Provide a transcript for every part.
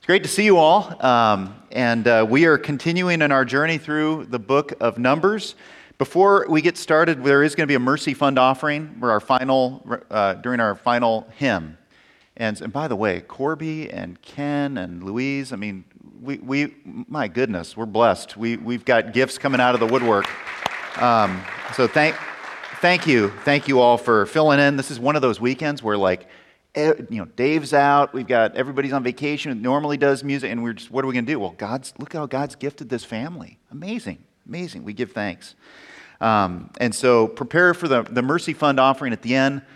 It's great to see you all, and we are continuing in our journey through the book of Numbers. Before we get started, there is going to be a Mercy Fund offering for our during our final hymn. And by the way, Corby and Ken and Louise, I mean, my goodness, we're blessed. We've got gifts coming out of the woodwork. So thank you all for filling in. This is one of those weekends where Dave's out, everybody's on vacation, who normally does music, and we're just, what are we going to do? Well, look how God's gifted this family. Amazing. We give thanks. And so prepare for the Mercy Fund offering at the end,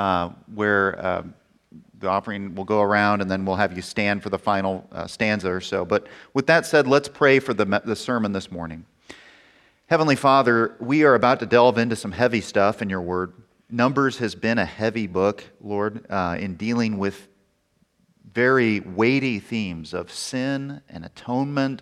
where the offering will go around, and then we'll have you stand for the final stanza or so. But with that said, let's pray for the sermon this morning. Heavenly Father, we are about to delve into some heavy stuff in your word. Numbers has been a heavy book, Lord, in dealing with very weighty themes of sin and atonement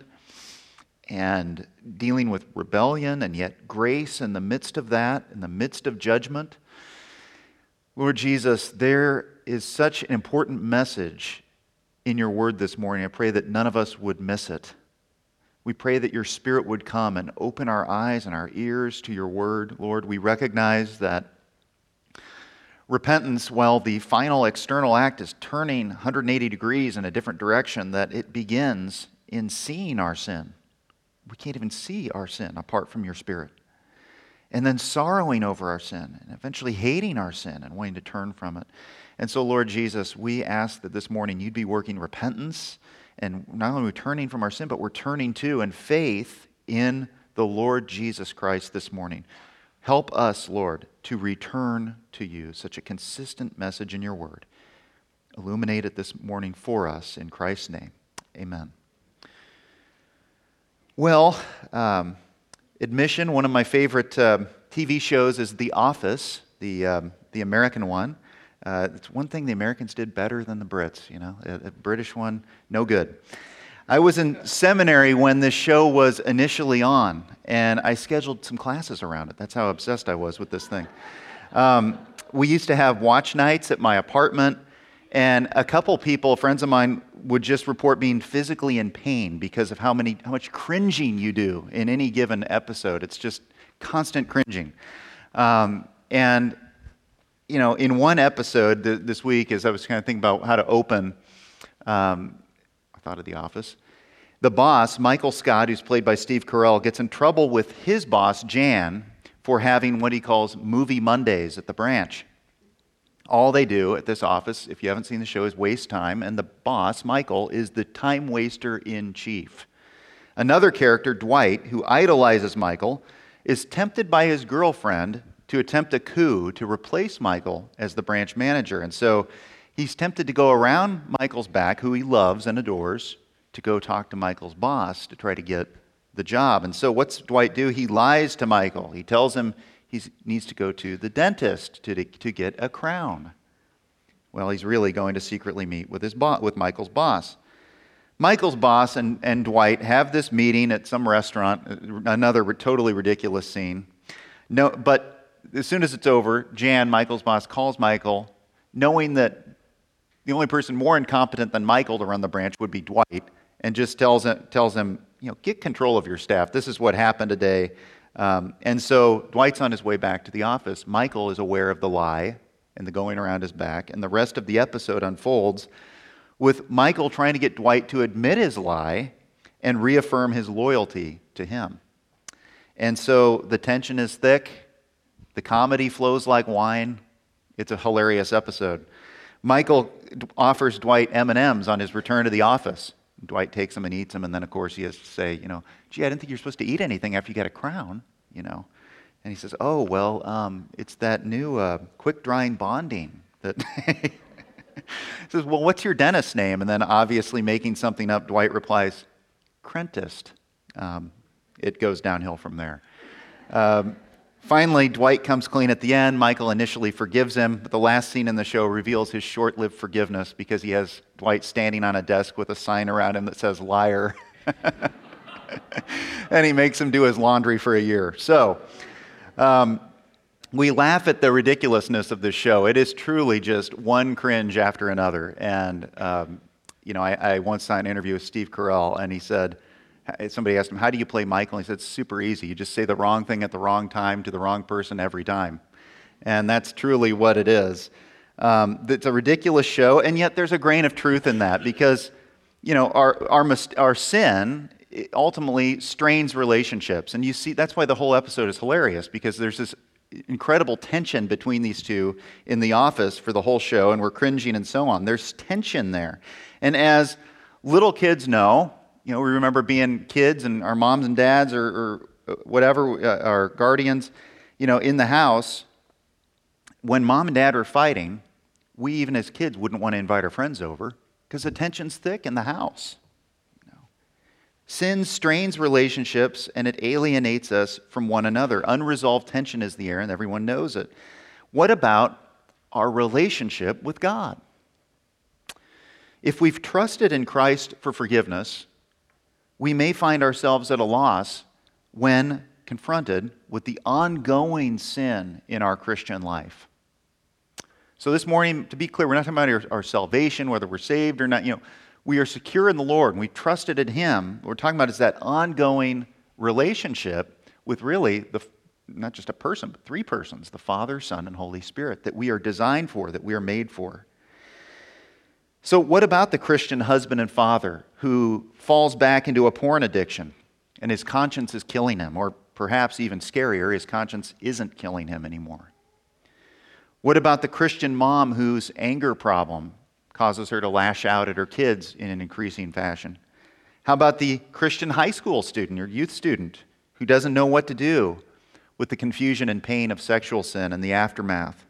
and dealing with rebellion and yet grace in the midst of that, in the midst of judgment. Lord Jesus, there is such an important message in your word this morning. I pray that none of us would miss it. We pray that your Spirit would come and open our eyes and our ears to your word. Lord, we recognize that repentance, while the final external act is turning 180 degrees in a different direction, that it begins in seeing our sin. We can't even see our sin apart from your Spirit. And then sorrowing over our sin, and eventually hating our sin and wanting to turn from it. And so, Lord Jesus, we ask that this morning you'd be working repentance, and not only turning from our sin, but we're turning to and faith in the Lord Jesus Christ this morning. Help us, Lord, to return to you, such a consistent message in your word. Illuminate it this morning for us, in Christ's name. Amen. Well, admission, one of my favorite TV shows is The Office, the American one. It's one thing the Americans did better than the Brits, you know. A British one, no good. I was in seminary when this show was initially on, and I scheduled some classes around it. That's how obsessed I was with this thing. We used to have watch nights at my apartment, and a couple people, friends of mine, would just report being physically in pain because of how much cringing you do in any given episode. It's just constant cringing. And, you know, in one episode this week, as I was kind of thinking about how to open, I thought of The Office. The boss, Michael Scott, who's played by Steve Carell, gets in trouble with his boss, Jan, for having what he calls movie Mondays at the branch. All they do at this office, if you haven't seen the show, is waste time, and the boss, Michael, is the time waster in chief. Another character, Dwight, who idolizes Michael, is tempted by his girlfriend to attempt a coup to replace Michael as the branch manager. And so he's tempted to go around Michael's back, who he loves and adores, to go talk to Michael's boss to try to get the job. And so what's Dwight do? He lies to Michael. He tells him he needs to go to the dentist to get a crown. Well, he's really going to secretly meet with Michael's boss. Michael's boss and Dwight have this meeting at some restaurant, another totally ridiculous scene. No, but as soon as it's over, Jan, Michael's boss, calls Michael, knowing that the only person more incompetent than Michael to run the branch would be Dwight, and just tells him, get control of your staff. This is what happened today. And so Dwight's on his way back to the office. Michael is aware of the lie and the going around his back, and the rest of the episode unfolds with Michael trying to get Dwight to admit his lie and reaffirm his loyalty to him. And so the tension is thick. The comedy flows like wine. It's a hilarious episode. Michael offers Dwight M&Ms on his return to the office. Dwight takes them and eats them, and then, of course, he has to say, gee, I didn't think you were supposed to eat anything after you got a crown, And he says, oh, well, it's that new quick-drying bonding that... He says, well, what's your dentist's name? And then, obviously making something up, Dwight replies, Crentist. It goes downhill from there. Finally, Dwight comes clean at the end. Michael initially forgives him, but the last scene in the show reveals his short-lived forgiveness because he has Dwight standing on a desk with a sign around him that says liar. And he makes him do his laundry for a year. So, we laugh at the ridiculousness of this show. It is truly just one cringe after another. And, I once saw an interview with Steve Carell, and he said, somebody asked him, how do you play Michael? And he said, it's super easy. You just say the wrong thing at the wrong time to the wrong person every time. And that's truly what it is. It's a ridiculous show, and yet there's a grain of truth in that, because our sin ultimately strains relationships. And you see, that's why the whole episode is hilarious, because there's this incredible tension between these two in the office for the whole show, and we're cringing and so on. There's tension there. And as little kids know, we remember being kids and our moms and dads or whatever, our guardians, in the house, when mom and dad are fighting, we even as kids wouldn't want to invite our friends over because the tension's thick in the house. Sin strains relationships and it alienates us from one another. Unresolved tension is the air, and everyone knows it. What about our relationship with God? If we've trusted in Christ for forgiveness, we may find ourselves at a loss when confronted with the ongoing sin in our Christian life. So this morning, to be clear, we're not talking about our salvation, whether we're saved or not. We are secure in the Lord, and we trusted in Him. What we're talking about is that ongoing relationship with really not just a person, but three persons, the Father, Son, and Holy Spirit, that we are designed for, that we are made for. So what about the Christian husband and father who falls back into a porn addiction and his conscience is killing him, or perhaps even scarier, his conscience isn't killing him anymore? What about the Christian mom whose anger problem causes her to lash out at her kids in an increasing fashion? How about the Christian high school student or youth student who doesn't know what to do with the confusion and pain of sexual sin and the aftermath?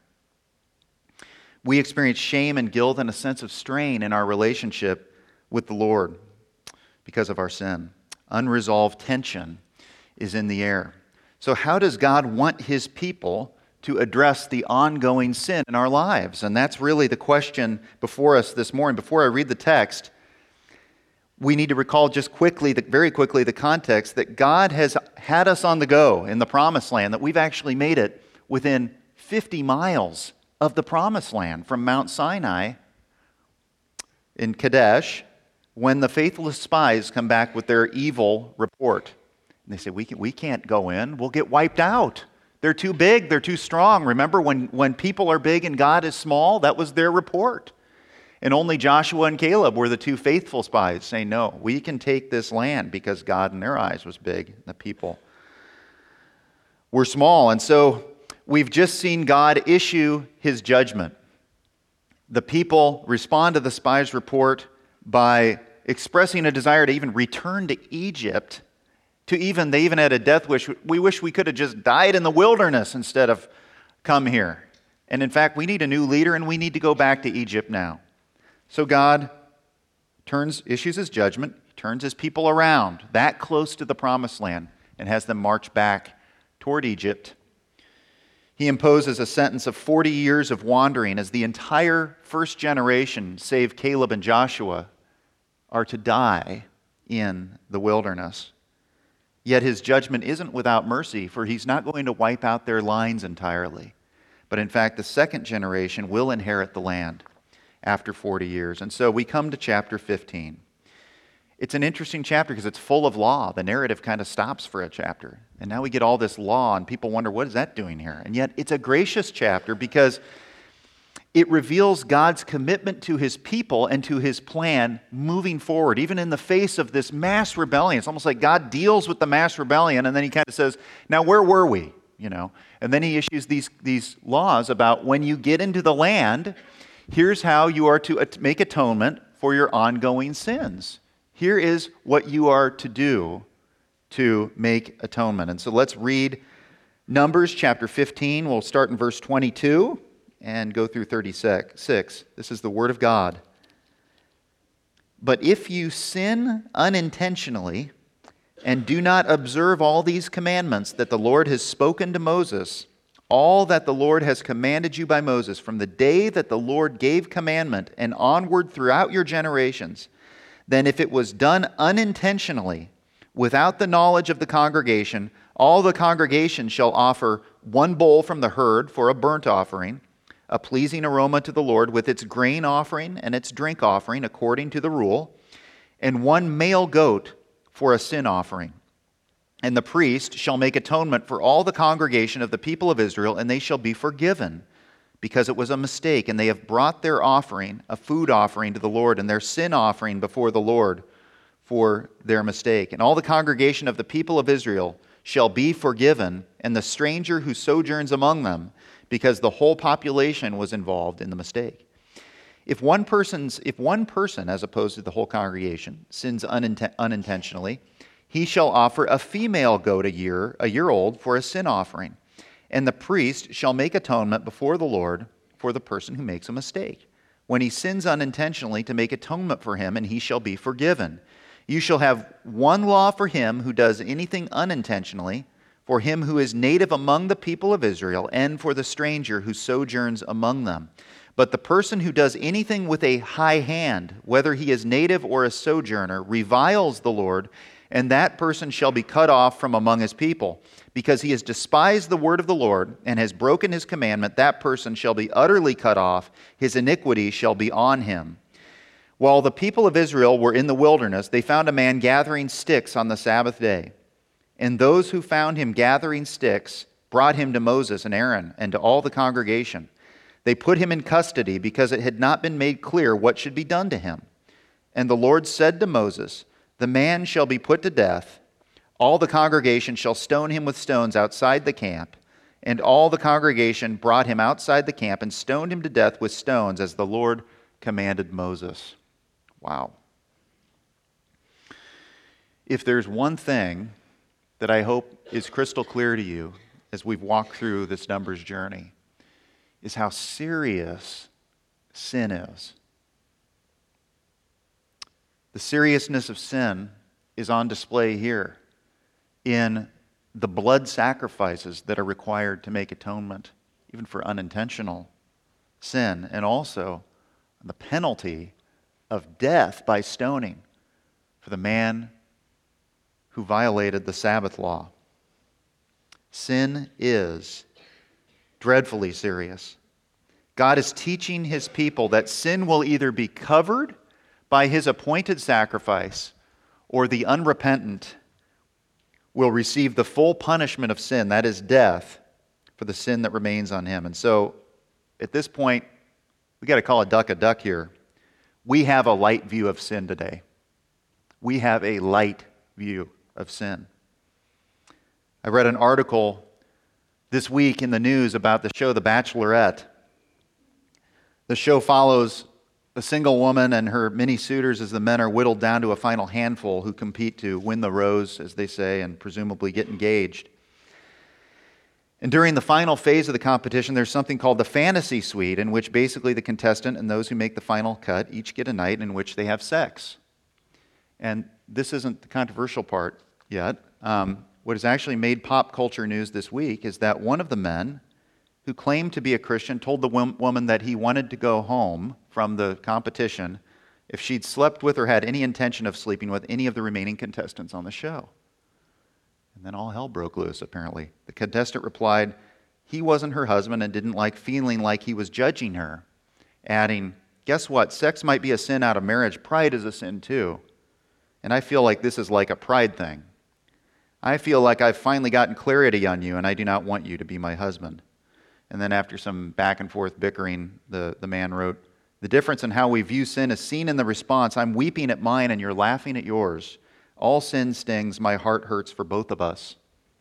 We experience shame and guilt and a sense of strain in our relationship with the Lord because of our sin. Unresolved tension is in the air. So how does God want His people to address the ongoing sin in our lives? And that's really the question before us this morning. Before I read the text, we need to recall just very quickly, the context that God has had us on the go in the Promised Land, that we've actually made it within 50 miles of the Promised Land from Mount Sinai in Kadesh when the faithless spies come back with their evil report. And they say, we can't go in, we'll get wiped out. They're too big, they're too strong. Remember, when people are big and God is small, that was their report. And only Joshua and Caleb were the two faithful spies saying, no, we can take this land because God in their eyes was big. The people were small. And so we've just seen God issue His judgment. The people respond to the spies' report by expressing a desire to even return to Egypt. They even had a death wish. We wish we could have just died in the wilderness instead of come here. And in fact, we need a new leader and we need to go back to Egypt now. So God issues His judgment, turns His people around that close to the Promised Land and has them march back toward Egypt. He imposes a sentence of 40 years of wandering as the entire first generation, save Caleb and Joshua, are to die in the wilderness. Yet His judgment isn't without mercy, for He's not going to wipe out their lines entirely. But in fact, the second generation will inherit the land after 40 years. And so we come to chapter 15. It's an interesting chapter because it's full of law. The narrative kind of stops for a chapter. And now we get all this law, and people wonder, what is that doing here? And yet it's a gracious chapter because it reveals God's commitment to His people and to His plan moving forward, even in the face of this mass rebellion. It's almost like God deals with the mass rebellion, and then He kind of says, now where were we? And then He issues these laws about when you get into the land, here's how you are to make atonement for your ongoing sins. Here is what you are to do to make atonement. And so let's read Numbers chapter 15. We'll start in verse 22 and go through 36. This is the word of God. But if you sin unintentionally and do not observe all these commandments that the Lord has spoken to Moses, all that the Lord has commanded you by Moses, from the day that the Lord gave commandment and onward throughout your generations, then if it was done unintentionally, without the knowledge of the congregation, all the congregation shall offer one bull from the herd for a burnt offering, a pleasing aroma to the Lord with its grain offering and its drink offering according to the rule, and one male goat for a sin offering. And the priest shall make atonement for all the congregation of the people of Israel, and they shall be forgiven, because it was a mistake, and they have brought their offering, a food offering to the Lord, and their sin offering before the Lord for their mistake. And all the congregation of the people of Israel shall be forgiven, and the stranger who sojourns among them, because the whole population was involved in the mistake. If one person, as opposed to the whole congregation, sins unintentionally, he shall offer a female goat a year old for a sin offering. And the priest shall make atonement before the Lord for the person who makes a mistake, when he sins unintentionally, to make atonement for him, and he shall be forgiven. You shall have one law for him who does anything unintentionally, for him who is native among the people of Israel, and for the stranger who sojourns among them. But the person who does anything with a high hand, whether he is native or a sojourner, reviles the Lord, and that person shall be cut off from among his people. Because he has despised the word of the Lord and has broken his commandment, that person shall be utterly cut off. His iniquity shall be on him. While the people of Israel were in the wilderness, they found a man gathering sticks on the Sabbath day. And those who found him gathering sticks brought him to Moses and Aaron and to all the congregation. They put him in custody because it had not been made clear what should be done to him. And the Lord said to Moses, "The man shall be put to death. All the congregation shall stone him with stones outside the camp." And all the congregation brought him outside the camp and stoned him to death with stones, as the Lord commanded Moses. Wow. If there's one thing that I hope is crystal clear to you as we've walked through this Numbers journey, is how serious sin is. The seriousness of sin is on display here in the blood sacrifices that are required to make atonement, even for unintentional sin, and also the penalty of death by stoning for the man who violated the Sabbath law. Sin is dreadfully serious. God is teaching his people that sin will either be covered by his appointed sacrifice, or the unrepentant will receive the full punishment of sin, that is death, for the sin that remains on him. And so, at this point, we got to call a duck here. We have a light view of sin today. We have a light view of sin. I read an article this week in the news about the show The Bachelorette. The show follows a single woman and her many suitors as the men are whittled down to a final handful who compete to win the rose, as they say, and presumably get engaged. And during the final phase of the competition, there's something called the fantasy suite, in which basically the contestant and those who make the final cut each get a night in which they have sex. And this isn't the controversial part yet. What has actually made pop culture news this week is that one of the men who claimed to be a Christian told the woman that he wanted to go home from the competition if she'd slept with or had any intention of sleeping with any of the remaining contestants on the show. And then all hell broke loose, apparently. The contestant replied he wasn't her husband and didn't like feeling like he was judging her, adding, "Guess what? Sex might be a sin out of marriage. Pride is a sin too. And I feel like this is like a pride thing. I feel like I've finally gotten clarity on you, and I do not want you to be my husband." And then after some back and forth bickering, the man wrote, "The difference in how we view sin is seen in the response. I'm weeping at mine and you're laughing at yours. All sin stings. My heart hurts for both of us."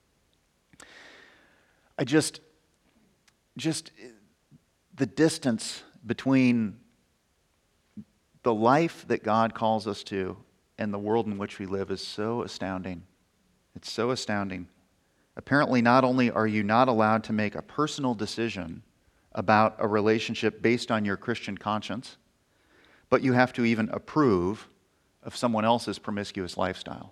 I just the distance between the life that God calls us to and the world in which we live is so astounding. It's so astounding. Apparently, not only are you not allowed to make a personal decision about a relationship based on your Christian conscience, but you have to even approve of someone else's promiscuous lifestyle.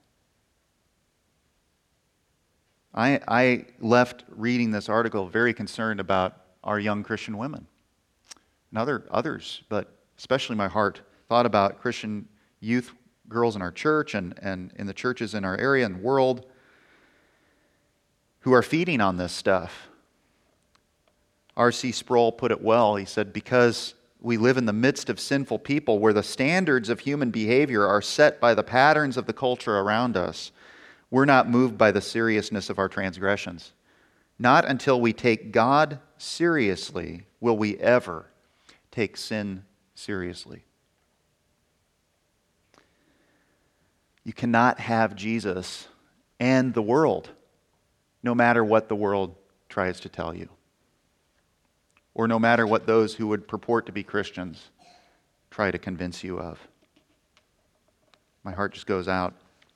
I left reading this article very concerned about our young Christian women and others, but especially my heart thought about Christian youth girls in our church and in the churches in our area and world who are feeding on this stuff. R.C. Sproul put it well. He said, because we live in the midst of sinful people where the standards of human behavior are set by the patterns of the culture around us, we're not moved by the seriousness of our transgressions. Not until we take God seriously will we ever take sin seriously. You cannot have Jesus and the world, no matter what the world tries to tell you, or no matter what those who would purport to be Christians try to convince you of. My heart just goes out.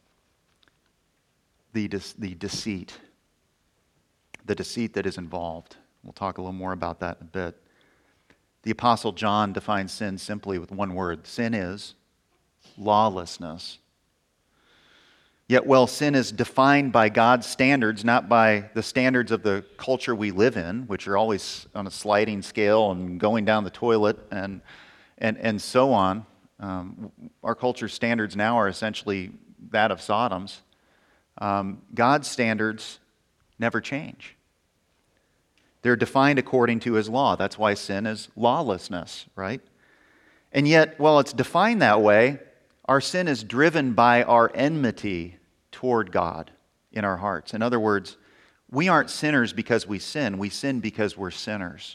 The deceit that is involved. We'll talk a little more about that in a bit. The Apostle John defines sin simply with one word. Sin is lawlessness. Yet while sin is defined by God's standards, not by the standards of the culture we live in, which are always on a sliding scale and going down the toilet and so on, our culture's standards now are essentially that of Sodom's. God's standards never change. They're defined according to His law. That's why sin is lawlessness, right? And yet, while it's defined that way, our sin is driven by our enmity toward God in our hearts. In other words, we aren't sinners because we sin because we're sinners.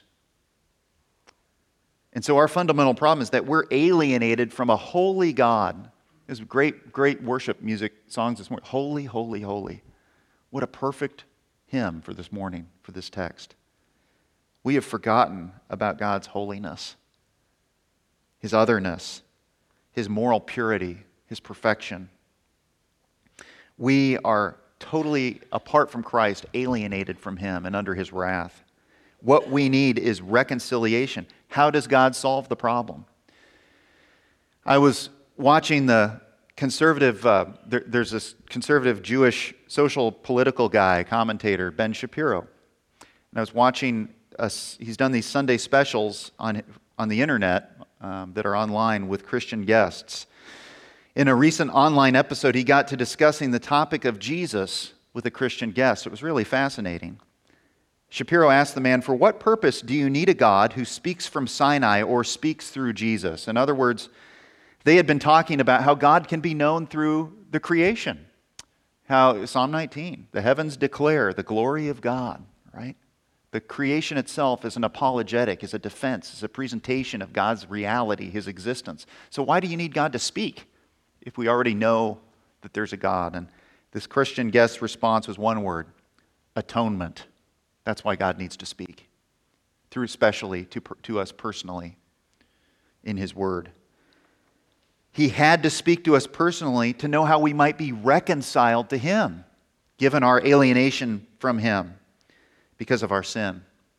And so our fundamental problem is that we're alienated from a holy God. There's great worship music songs this morning. Holy, holy, holy. What a perfect hymn for this morning, for this text. We have forgotten about God's holiness, His otherness, His moral purity, His perfection. We are totally, apart from Christ, alienated from Him and under His wrath. What we need is reconciliation. How does God solve the problem? I was watching the conservative, there's this conservative Jewish social political guy, commentator, Ben Shapiro. And I was watching, he's done these Sunday specials on the internet that are online with Christian guests. In a recent online episode, he got to discussing the topic of Jesus with a Christian guest. It was really fascinating. Shapiro asked the man, for what purpose do you need a God who speaks from Sinai or speaks through Jesus? In other words, they had been talking about how God can be known through the creation. How, Psalm 19, the heavens declare the glory of God, right? The creation itself is an apologetic, is a defense, is a presentation of God's reality, His existence. So why do you need God to speak if we already know that there's a God? And this Christian guest's response was one word: atonement. That's why God needs to speak, through especially to us personally in His Word. He had to speak to us personally to know how we might be reconciled to Him, given our alienation from Him because of our sin.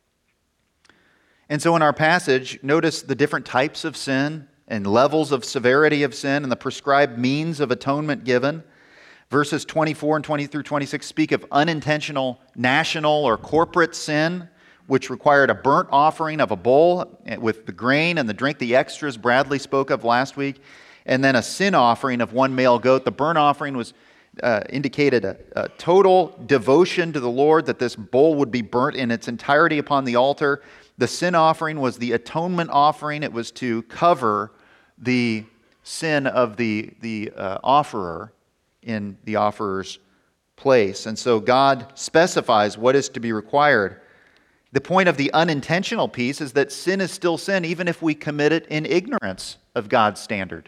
And so in our passage, notice the different types of sin and levels of severity of sin and the prescribed means of atonement given. Verses 24 and 20 through 26 speak of unintentional national or corporate sin, which required a burnt offering of a bull with the grain and the drink, the extras Bradley spoke of last week, and then a sin offering of one male goat. The burnt offering was indicated a total devotion to the Lord, that this bull would be burnt in its entirety upon the altar. The sin offering was the atonement offering. It was to cover the sin of the offerer in the offerer's place. And so God specifies what is to be required. The point of the unintentional piece is that sin is still sin, even if we commit it in ignorance of God's standard.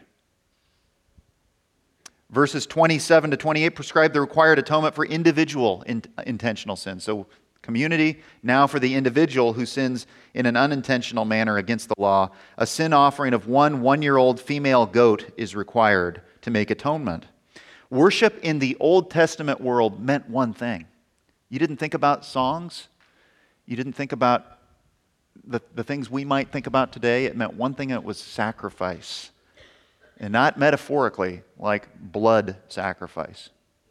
Verses 27 to 28 prescribe the required atonement for individual intentional sin. So community, now for the individual who sins in an unintentional manner against the law. A sin offering of one one-year-old female goat is required to make atonement. Worship in the Old Testament world meant one thing. You didn't think about songs. You didn't think about the things we might think about today. It meant one thing, and it was sacrifice. And not metaphorically, like blood sacrifice.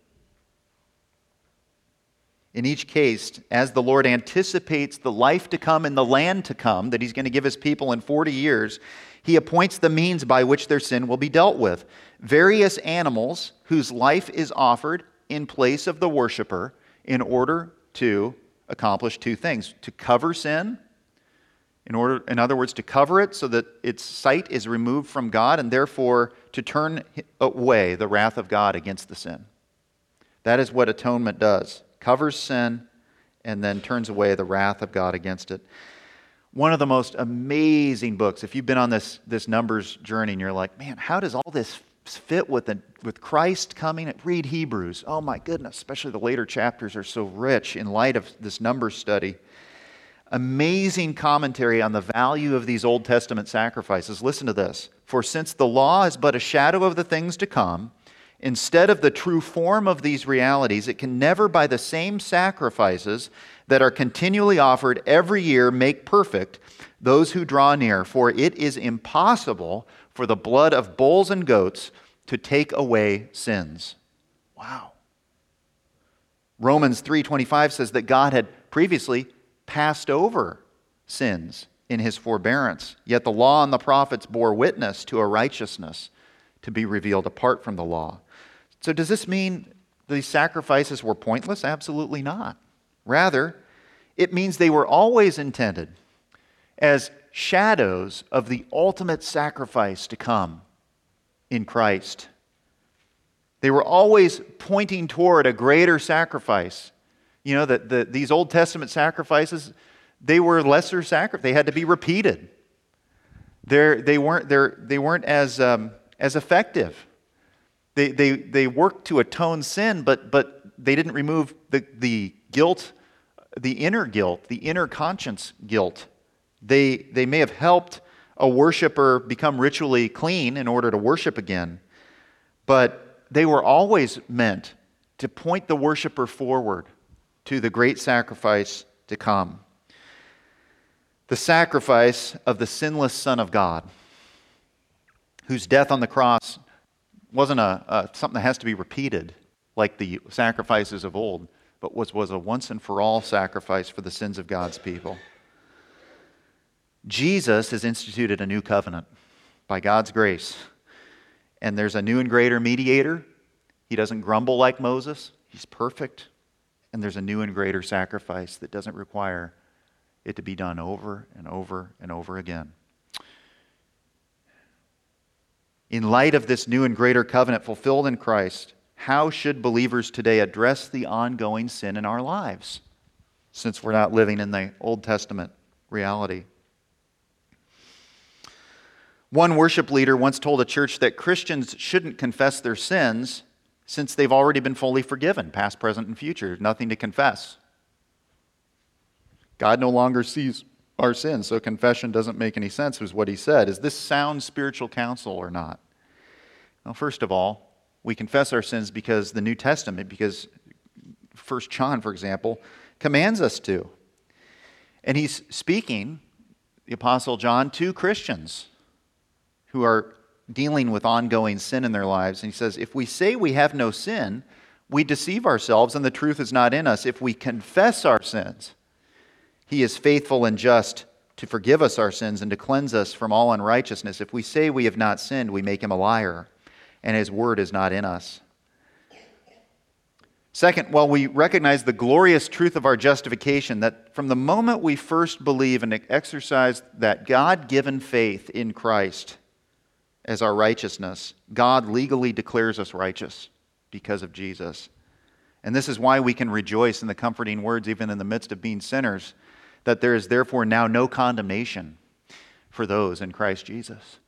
In each case, as the Lord anticipates the life to come and the land to come that He's going to give His people in 40 years, He appoints the means by which their sin will be dealt with. Various animals whose life is offered in place of the worshiper in order to accomplish two things: to cover sin In other words, to cover it so that its sight is removed from God and therefore to turn away the wrath of God against the sin. That is what atonement does. Covers sin and then turns away the wrath of God against it. One of the most amazing books, if you've been on this Numbers journey and you're like, man, how does all this fit with Christ coming? Read Hebrews. Oh my goodness, especially the later chapters are so rich in light of this Numbers study. Amazing commentary on the value of these Old Testament sacrifices. Listen to this. For since the law is but a shadow of the things to come, instead of the true form of these realities, it can never by the same sacrifices that are continually offered every year make perfect those who draw near. For it is impossible for the blood of bulls and goats to take away sins. Wow. Romans 3:25 says that God had previously passed over sins in his forbearance. Yet the law and the prophets bore witness to a righteousness to be revealed apart from the law. So does this mean these sacrifices were pointless? Absolutely not. Rather, it means they were always intended as shadows of the ultimate sacrifice to come in Christ. They were always pointing toward a greater sacrifice. You know, these Old Testament sacrifices, they were lesser sacrifices. They had to be repeated. They weren't as effective. They worked to atone sin, but they didn't remove the guilt, the inner conscience guilt. They may have helped a worshiper become ritually clean in order to worship again, but they were always meant to point the worshiper forward to the great sacrifice to come. The sacrifice of the sinless Son of God, whose death on the cross wasn't something that has to be repeated like the sacrifices of old, but was a once and for all sacrifice for the sins of God's people. Jesus has instituted a new covenant by God's grace. And there's a new and greater mediator. He doesn't grumble like Moses. He's perfect. And there's a new and greater sacrifice that doesn't require it to be done over and over and over again. In light of this new and greater covenant fulfilled in Christ, how should believers today address the ongoing sin in our lives, since we're not living in the Old Testament reality? One worship leader once told a church that Christians shouldn't confess their sins since they've already been fully forgiven, past, present, and future. Nothing to confess. God no longer sees our sins, so confession doesn't make any sense, was what he said. Is this sound spiritual counsel or not? Well, first of all, we confess our sins because the New Testament, because 1 John, for example, commands us to. And he's speaking, the Apostle John, to Christians who are dealing with ongoing sin in their lives. And he says, if we say we have no sin, we deceive ourselves and the truth is not in us. If we confess our sins, he is faithful and just to forgive us our sins and to cleanse us from all unrighteousness. If we say we have not sinned, we make him a liar, and his word is not in us. Second, while we recognize the glorious truth of our justification, that from the moment we first believe and exercise that God-given faith in Christ as our righteousness, God legally declares us righteous because of Jesus. And this is why we can rejoice in the comforting words, even in the midst of being sinners, that there is therefore now no condemnation for those in Christ Jesus.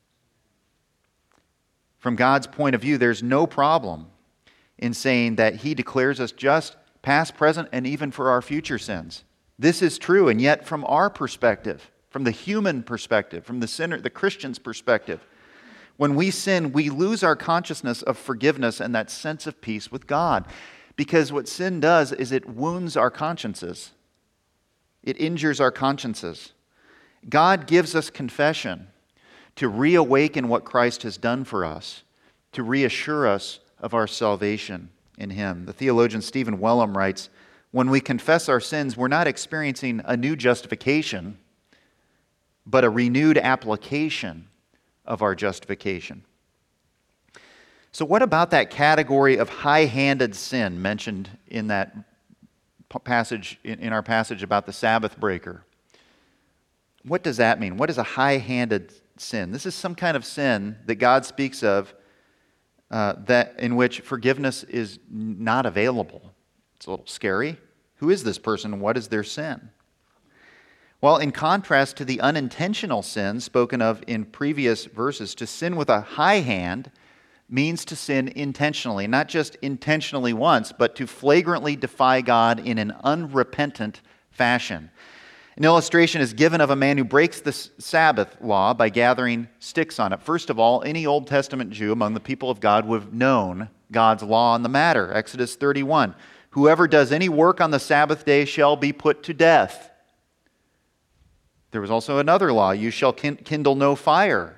From God's point of view, there's no problem in saying that he declares us just, past, present, and even for our future sins. This is true, and yet from our perspective, from the human perspective, from the sinner, the Christian's perspective, when we sin, we lose our consciousness of forgiveness and that sense of peace with God. Because what sin does is it wounds our consciences. It injures our consciences. God gives us confession to reawaken what Christ has done for us, to reassure us of our salvation in him. The theologian Stephen Wellum writes, when we confess our sins, we're not experiencing a new justification, but a renewed application of our justification. So what about that category of high-handed sin mentioned in that passage, in our passage about the Sabbath breaker? What does that mean? What is a high-handed sin? This is some kind of sin that God speaks of that in which forgiveness is not available. It's a little scary. Who is this person? What is their sin? Well, in contrast to the unintentional sin spoken of in previous verses, to sin with a high hand means to sin intentionally, not just intentionally once, but to flagrantly defy God in an unrepentant fashion. An illustration is given of a man who breaks the Sabbath law by gathering sticks on it. First of all, any Old Testament Jew among the people of God would have known God's law on the matter. Exodus 31, whoever does any work on the Sabbath day shall be put to death. There was also another law, you shall kindle no fire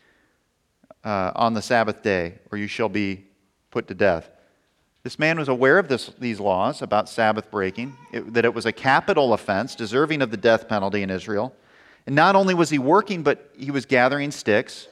on the Sabbath day, or you shall be put to death. This man was aware of these laws about Sabbath breaking, that it was a capital offense, deserving of the death penalty in Israel. And not only was he working, but he was gathering sticks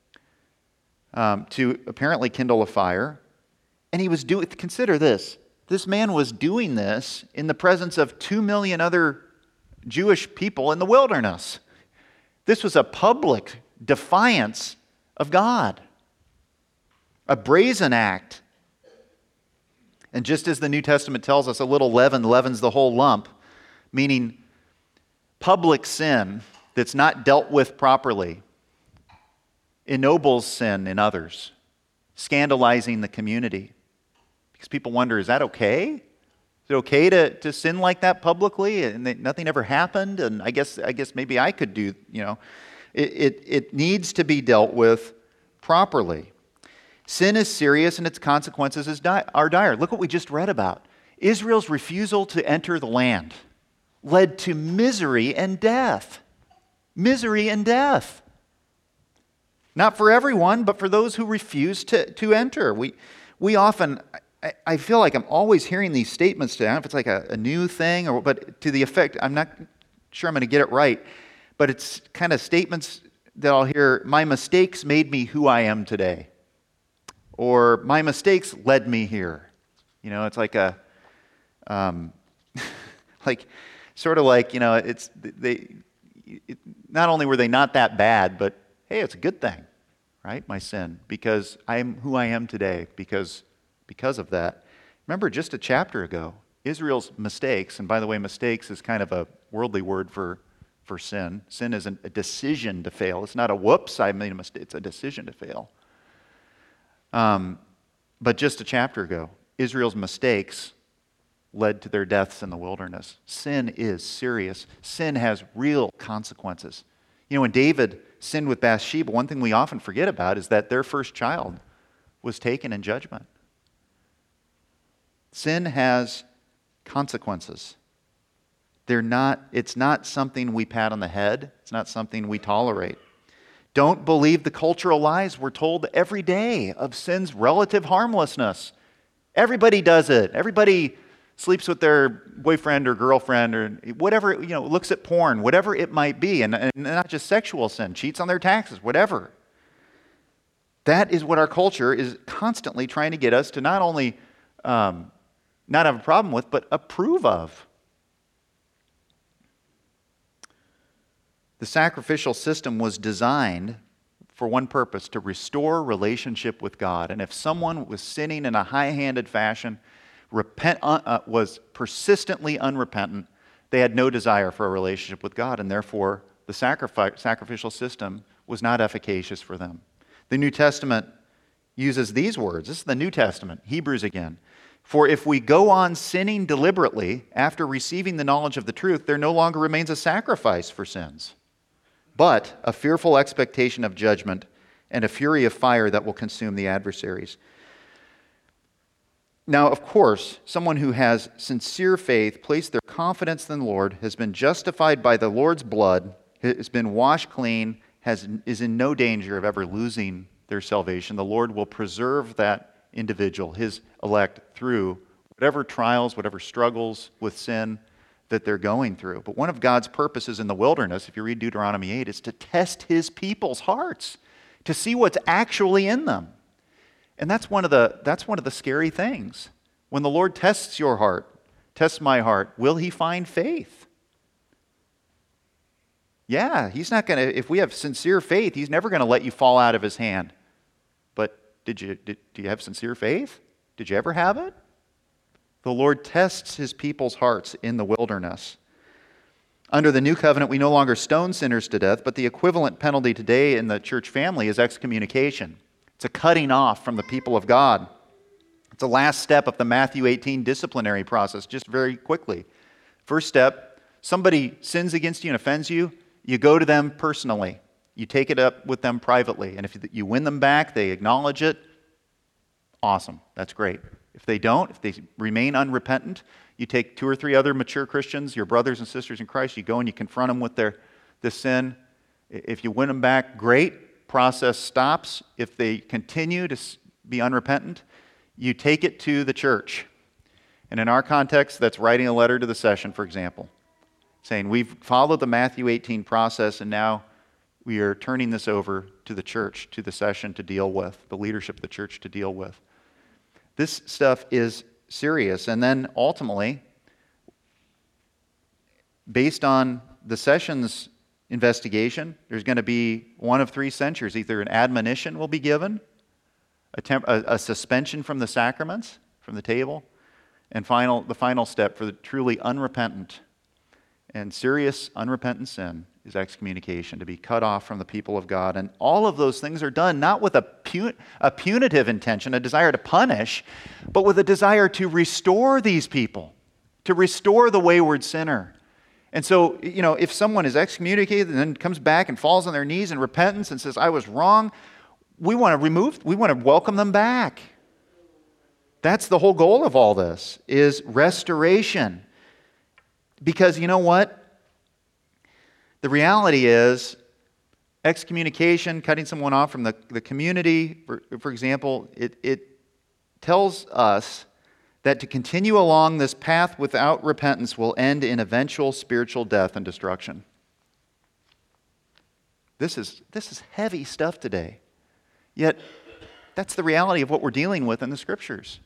to apparently kindle a fire. And he was consider this, this man was doing this in the presence of 2 million other Jewish people in the wilderness. This was a public defiance of God, a brazen act. And just as the New Testament tells us, a little leaven leavens the whole lump, meaning public sin that's not dealt with properly ennobles sin in others, scandalizing the community. Because people wonder, is that okay? Is it okay to sin like that publicly and that nothing ever happened? And I guess maybe I could do, It needs to be dealt with properly. Sin is serious and its consequences are dire. Look what we just read about. Israel's refusal to enter the land led to misery and death. Misery and death. Not for everyone, but for those who refuse to enter. We often, I feel like I'm always hearing these statements today. I don't know if it's like a new thing, but to the effect, I'm not sure I'm going to get it right, but it's kind of statements that I'll hear, my mistakes made me who I am today. Or my mistakes led me here. It's like not only were they not that bad, but hey, it's a good thing, right? My sin, because I am who I am today because of that. Remember just a chapter ago, Israel's mistakes, and by the way, mistakes is kind of a worldly word for sin. Sin is a decision to fail. It's not a whoops, I made a mistake. It's a decision to fail. But just a chapter ago, Israel's mistakes led to their deaths in the wilderness. Sin is serious. Sin has real consequences. When David sinned with Bathsheba, one thing we often forget about is that their first child was taken in judgment. Sin has consequences. It's not something we pat on the head. It's not something we tolerate. Don't believe the cultural lies we're told every day of sin's relative harmlessness. Everybody does it. Everybody sleeps with their boyfriend or girlfriend or whatever, looks at porn, whatever it might be, and not just sexual sin, cheats on their taxes, whatever. That is what our culture is constantly trying to get us to not only not have a problem with, but approve of. The sacrificial system was designed for one purpose, to restore relationship with God. And if someone was sinning in a high-handed fashion, was persistently unrepentant, they had no desire for a relationship with God, and therefore the sacrificial system was not efficacious for them. The New Testament uses these words. This is the New Testament, Hebrews again. For if we go on sinning deliberately after receiving the knowledge of the truth, there no longer remains a sacrifice for sins, but a fearful expectation of judgment and a fury of fire that will consume the adversaries. Now, of course, someone who has sincere faith, placed their confidence in the Lord, has been justified by the Lord's blood, has been washed clean, is in no danger of ever losing their salvation. The Lord will preserve that individual, his elect, through whatever trials, whatever struggles with sin that they're going through. But one of God's purposes in the wilderness, if you read Deuteronomy 8, is to test his people's hearts, to see what's actually in them. And that's one of the scary things. When the Lord tests your heart, tests my heart, will he find faith? Yeah, he's not going to, if we have sincere faith, he's never going to let you fall out of his hand. But do you have sincere faith? Did you ever have it? The Lord tests his people's hearts in the wilderness. Under the new covenant, we no longer stone sinners to death, but the equivalent penalty today in the church family is excommunication. It's a cutting off from the people of God. It's the last step of the Matthew 18 disciplinary process, just very quickly. First step, somebody sins against you and offends you, you go to them personally. You take it up with them privately. And if you win them back, they acknowledge it, awesome, that's great. If they don't, if they remain unrepentant, you take 2 or 3 other mature Christians, your brothers and sisters in Christ, you go and you confront them with this sin. If you win them back, great, process stops. If they continue to be unrepentant, you take it to the church. And in our context, that's writing a letter to the session, for example, saying we've followed the Matthew 18 process and now we are turning this over to the church, to the session to deal with, the leadership of the church to deal with. This stuff is serious. And then ultimately, based on the session's investigation, there's going to be one of 3 censures. Either an admonition will be given, a suspension from the sacraments, from the table, and the final step for the truly unrepentant and serious unrepentant sin is excommunication, to be cut off from the people of God. And all of those things are done not with a punitive intention, a desire to punish, but with a desire to restore these people, to restore the wayward sinner. And so, if someone is excommunicated and then comes back and falls on their knees in repentance and says, I was wrong, we want to welcome them back. That's the whole goal of all this, is restoration. Because you know what? The reality is, excommunication, cutting someone off from the community, for example, it tells us that to continue along this path without repentance will end in eventual spiritual death and destruction. This is heavy stuff today. Yet, that's the reality of what we're dealing with in the Scriptures.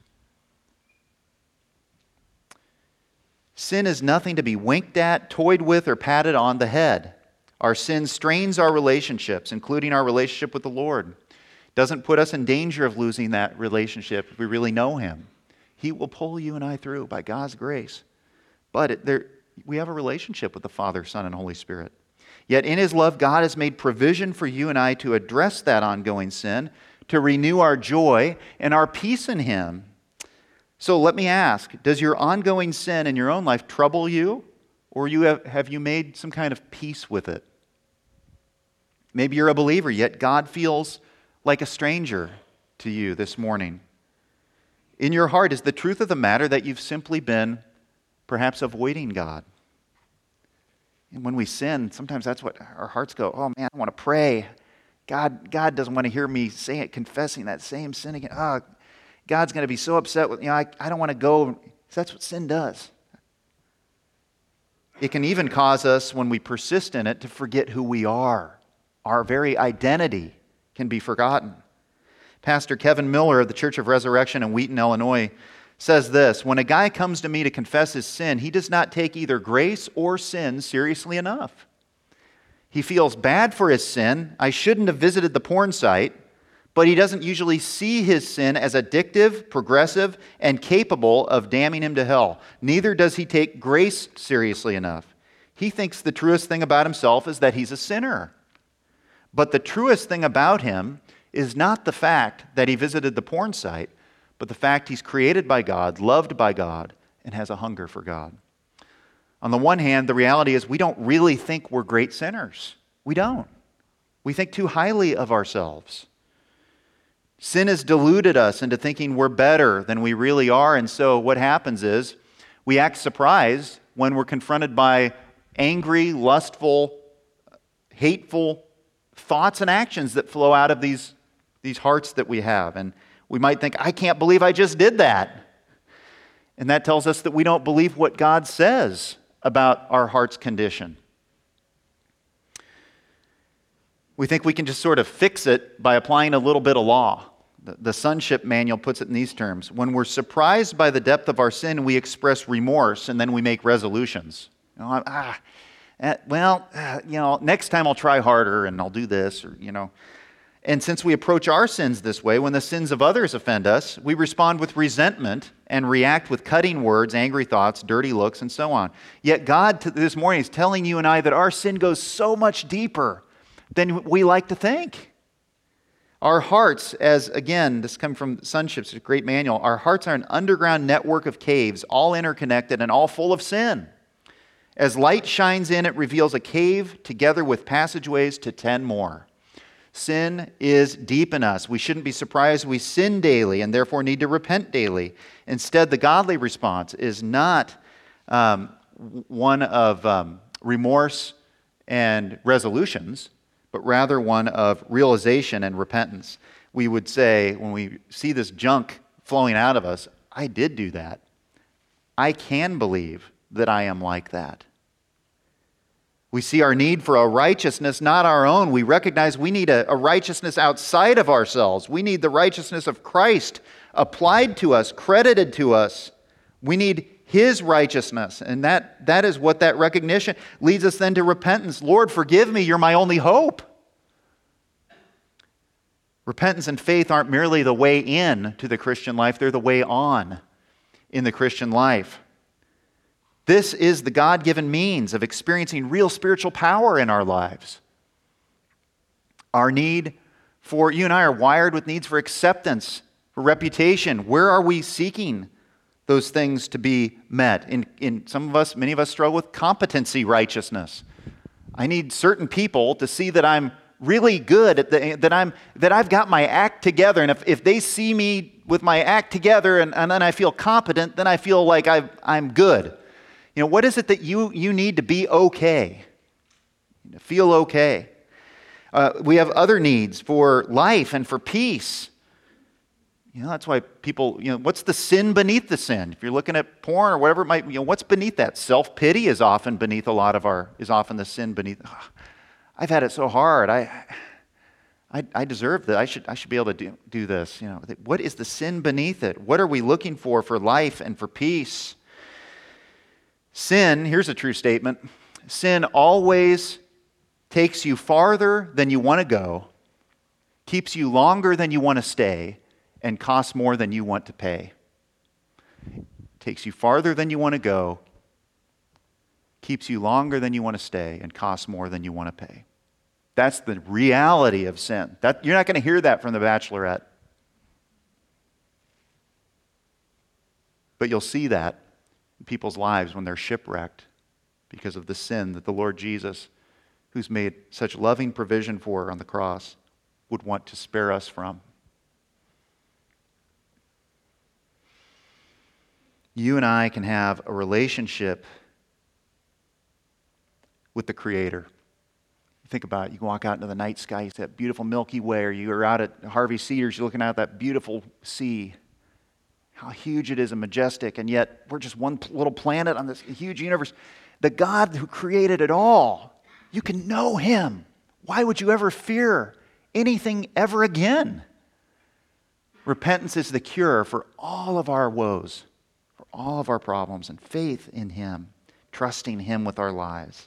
Sin is nothing to be winked at, toyed with, or patted on the head. Our sin strains our relationships, including our relationship with the Lord. It doesn't put us in danger of losing that relationship if we really know Him. He will pull you and I through by God's grace. But we have a relationship with the Father, Son, and Holy Spirit. Yet in His love, God has made provision for you and I to address that ongoing sin, to renew our joy and our peace in Him. So let me ask, does your ongoing sin in your own life trouble you? Or have you made some kind of peace with it? Maybe you're a believer, yet God feels like a stranger to you this morning. In your heart is the truth of the matter that you've simply been perhaps avoiding God. And when we sin, sometimes that's what our hearts go, oh man, I want to pray. God doesn't want to hear me confessing that same sin again. Oh, God's going to be so upset with me. I don't want to go. That's what sin does. It can even cause us, when we persist in it, to forget who we are. Our very identity can be forgotten. Pastor Kevin Miller of the Church of Resurrection in Wheaton, Illinois, says this: when a guy comes to me to confess his sin, he does not take either grace or sin seriously enough. He feels bad for his sin. I shouldn't have visited the porn site. But he doesn't usually see his sin as addictive, progressive, and capable of damning him to hell. Neither does he take grace seriously enough. He thinks the truest thing about himself is that he's a sinner. But the truest thing about him is not the fact that he visited the porn site, but the fact he's created by God, loved by God, and has a hunger for God. On the one hand, the reality is we don't really think we're great sinners. We don't. We think too highly of ourselves. Sin has deluded us into thinking we're better than we really are, and so what happens is we act surprised when we're confronted by angry, lustful, hateful thoughts and actions that flow out of these hearts that we have. And we might think, I can't believe I just did that. And that tells us that we don't believe what God says about our heart's condition. We think we can just sort of fix it by applying a little bit of law. The Sonship Manual puts it in these terms: when we're surprised by the depth of our sin, we express remorse and then we make resolutions. Next time I'll try harder and I'll do this, or. And since we approach our sins this way, when the sins of others offend us, we respond with resentment and react with cutting words, angry thoughts, dirty looks, and so on. Yet God this morning is telling you and I that our sin goes so much deeper than we like to think. Our hearts, this comes from Sonship's great manual, our hearts are an underground network of caves, all interconnected and all full of sin. As light shines in, it reveals a cave together with passageways to 10 more. Sin is deep in us. We shouldn't be surprised we sin daily and therefore need to repent daily. Instead, the godly response is not one of remorse and resolutions, but rather one of realization and repentance. We would say, when we see this junk flowing out of us, I did do that. I can believe that I am like that. We see our need for a righteousness not our own. We recognize we need a righteousness outside of ourselves. We need the righteousness of Christ applied to us, credited to us. We need His righteousness. And that is what that recognition leads us then to repentance. Lord, forgive me. You're my only hope. Repentance and faith aren't merely the way in to the Christian life. They're the way on in the Christian life. This is the God-given means of experiencing real spiritual power in our lives. Our need for, you and I are wired with needs for acceptance, for reputation. Where are we seeking those things to be met? In some of us, many of us struggle with competency righteousness. I need certain people to see that I'm really good at that I've got my act together. And if they see me with my act together and then I feel competent, then I feel like I'm good. What is it that you need to be okay? To feel okay. We have other needs for life and for peace. That's why people, what's the sin beneath the sin? If you're looking at porn or whatever it might, what's beneath that? Self-pity is often beneath is often the sin beneath. Oh, I've had it so hard. I deserve that. I should be able to do this. What is the sin beneath it? What are we looking for life and for peace? Sin, here's a true statement, sin always takes you farther than you want to go, keeps you longer than you want to stay, and costs more than you want to pay. Takes you farther than you want to go, keeps you longer than you want to stay, and costs more than you want to pay. That's the reality of sin. You're not going to hear that from The Bachelorette. But you'll see that in people's lives when they're shipwrecked because of the sin that the Lord Jesus, who's made such loving provision for on the cross, would want to spare us from. You and I can have a relationship with the Creator. Think about it. You can walk out into the night sky, you see that beautiful Milky Way, or you're out at Harvey Cedars, you're looking out at that beautiful sea. How huge it is and majestic, and yet we're just one little planet on this huge universe. The God who created it all, you can know Him. Why would you ever fear anything ever again? Repentance is the cure for all of our woes, for all of our problems, and faith in Him, trusting Him with our lives.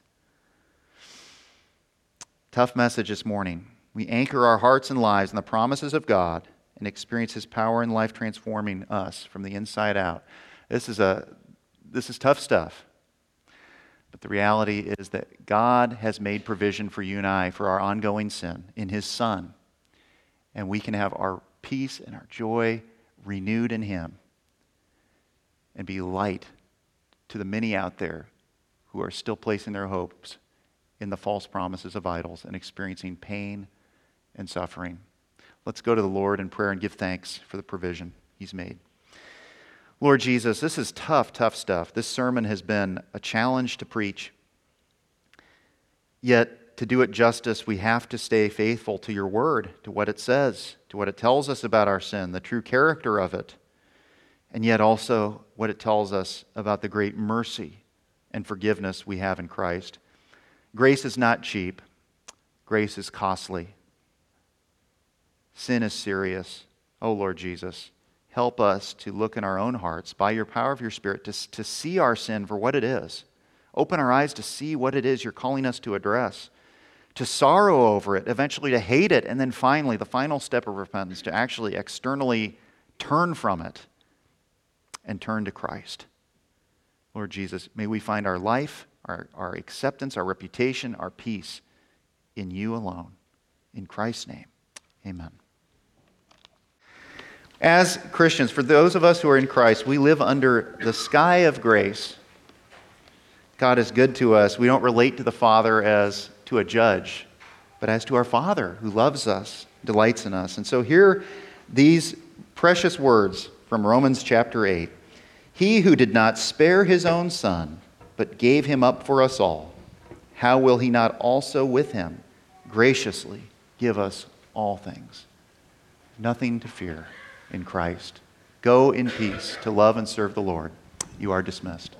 Tough message this morning. We anchor our hearts and lives in the promises of God and experience His power in life transforming us from the inside out. This is tough stuff. But the reality is that God has made provision for you and I for our ongoing sin in His Son. And we can have our peace and our joy renewed in Him and be light to the many out there who are still placing their hopes in the false promises of idols and experiencing pain and suffering. Let's go to the Lord in prayer and give thanks for the provision He's made. Lord Jesus, this is tough, tough stuff. This sermon has been a challenge to preach. Yet, to do it justice, we have to stay faithful to your word, to what it says, to what it tells us about our sin, the true character of it, and yet also what it tells us about the great mercy and forgiveness we have in Christ. Grace is not cheap. Grace is costly. Sin is serious. Oh, Lord Jesus, help us to look in our own hearts by your power of your Spirit to see our sin for what it is. Open our eyes to see what it is you're calling us to address, to sorrow over it, eventually to hate it, and then finally, the final step of repentance, to actually externally turn from it and turn to Christ. Lord Jesus, may we find our life, our acceptance, our reputation, our peace in you alone. In Christ's name, amen. As Christians, for those of us who are in Christ, we live under the sky of grace. God is good to us. We don't relate to the Father as to a judge, but as to our Father who loves us, delights in us. And so hear these precious words from Romans chapter 8. He who did not spare his own Son, but gave him up for us all, how will he not also with him graciously give us all things? Nothing to fear in Christ. Go in peace to love and serve the Lord. You are dismissed.